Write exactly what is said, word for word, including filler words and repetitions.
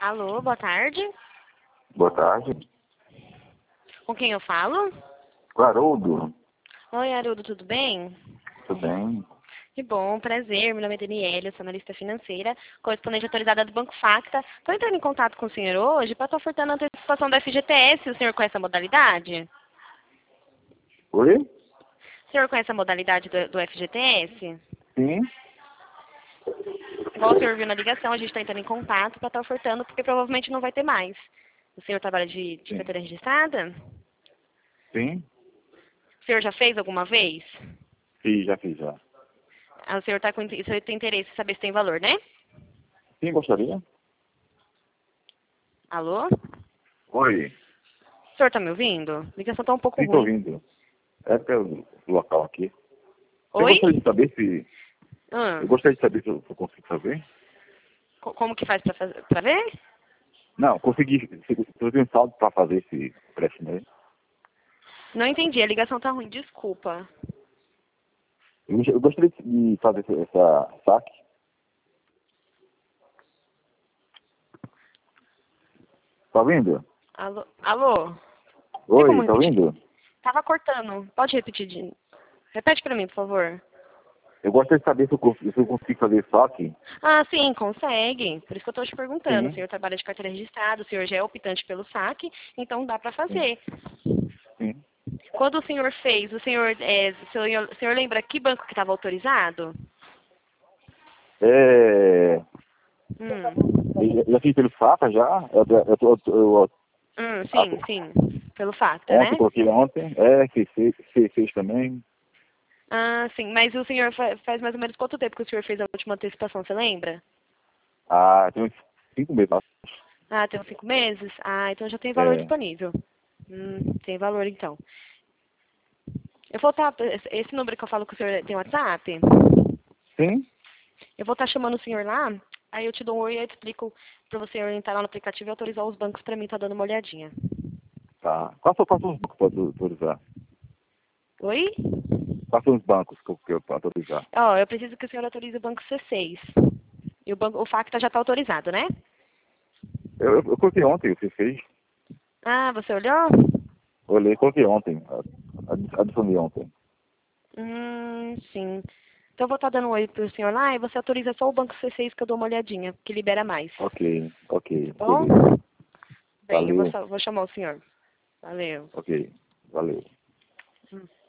Alô, boa tarde. Boa tarde. Com quem eu falo? Com Haroldo. Oi, Haroldo, tudo bem? Tudo bem? Que bom, prazer. Meu nome é Daniela, eu sou analista financeira, correspondente autorizada do Banco Facta. Estou entrando em contato com o senhor hoje para estar ofertando a antecipação da F G T S. O senhor conhece a modalidade? Oi? O senhor conhece a modalidade do, do F G T S? Sim. Igual o senhor viu na ligação, a gente está entrando em contato para estar ofertando, porque provavelmente não vai ter mais. O senhor trabalha de, de Sim. carteira registrada? Sim? O senhor já fez alguma vez? Sim, já fiz já. Ah, o senhor, tá com, o senhor tem interesse em saber se tem valor, né? Sim, gostaria? Alô? Oi. O senhor está me ouvindo? A ligação está um pouco Sim, estou ruim. ouvindo. É pelo local aqui. Eu Oi? gostaria de saber se... Ah, Eu gostaria de saber se eu, se eu consigo saber. co- como que faz para fazer? Para ver? Não, consegui... Se se eu tenho saldo para fazer esse empréstimo aí. Não entendi, a ligação tá ruim, desculpa. Eu, gost- eu gostaria de fazer essa, essa saque. Tá ouvindo? Alô? Alô? Tem como Oi, tá repetir? ouvindo? Tava cortando. Pode repetir de... Repete para mim, por favor. Eu gostaria de saber se eu, cons- se eu consigo fazer saque. Ah, sim, consegue. Por isso que eu estou te perguntando. O Sim, senhor trabalha de carteira registrada, o senhor já é optante pelo saque, então dá para sim, fazer. sim. Quando o senhor fez, o senhor, é, o senhor, o senhor lembra que banco que estava autorizado? É... Hum. Eu já fiz pelo Faca já. Eu, eu, eu, eu, Hum, eu, sim, sim. Pelo Facta, ontem, né? coloquei ontem. É, fez, fez, fez, fez também. Ah, sim. Mas o senhor fa- faz mais ou menos quanto tempo que o senhor fez a última antecipação, você lembra? Ah, tem uns cinco meses. Ah, tem uns cinco meses? Ah, então já tem valor É, disponível. Hum, tem valor então. Eu vou estar, esse número que eu falo que o senhor tem WhatsApp, sim? eu vou estar chamando o senhor lá, aí eu te dou um oi e eu te explico para você entrar lá no aplicativo e autorizar os bancos para mim, tá dando uma olhadinha. Tá. Quais são quais são os bancos que eu posso autorizar? Oi? Quais são os bancos que eu, que eu posso autorizar? Ó, eu preciso que o senhor autorize o banco C seis. E o banco, o Facta já está autorizado, né? Eu, eu, eu coloquei ontem, você fez. Ah, você olhou? Olhei, coloquei ontem. adi- Adicionei ontem. Hum, sim. Então eu vou estar dando um oi pro senhor lá e você autoriza só o banco C seis que eu dou uma olhadinha, que libera mais. Ok, ok, Tá bom? beleza. Bem, eu vou, Valeu. só- vou chamar o senhor. Valeu. Ok, valeu. Hum.